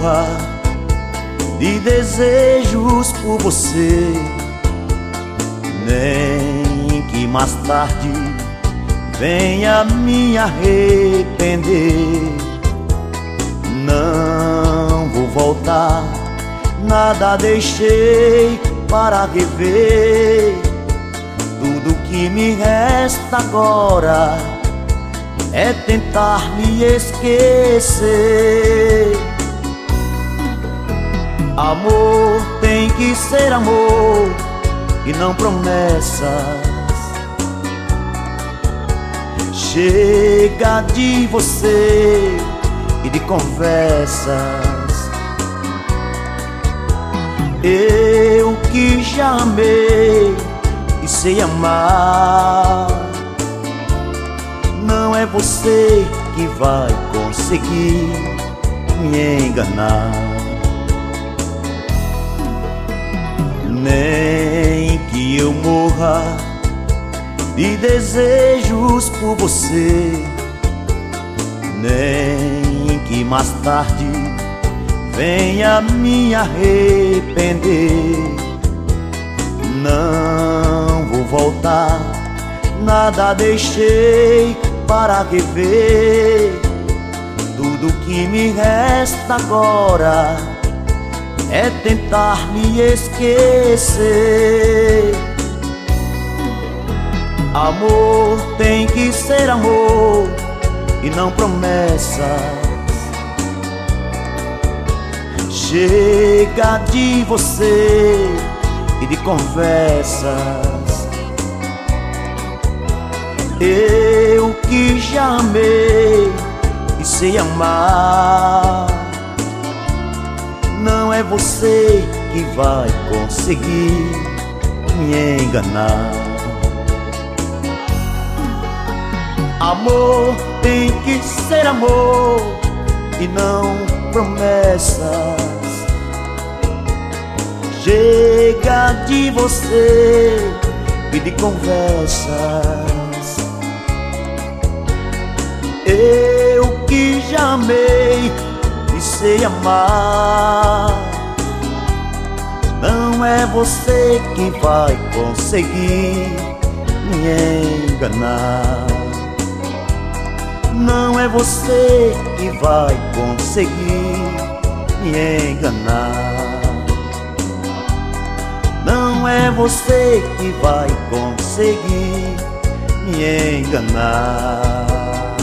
morra de desejos por você, nem que mais tarde venha me arrepender. Não vou voltar, nada deixei para rever. Tudo que me resta agora é tentar me esquecer. Amor tem que ser amor e não promessas. Chega de você e de conversas. Eu que já amei e sei amar, não é você que vai conseguir me enganar. Nem que eu morra de desejos por você, nem que mais tarde venha me arrepender. Não vou voltar, nada deixei para rever. Tudo que me resta agora é tentar me esquecer. Amor tem que ser amor e não promessas. Chega de você e de conversas. Eu que já amei e sei amar, não é você que vai conseguir me enganar. Amor tem que ser amor e não promessas. Chega de você e de conversas. Eu que já amei e sei amar, não é você que vai conseguir me enganar. Não é você que vai conseguir me enganar. Não é você que vai conseguir me enganar.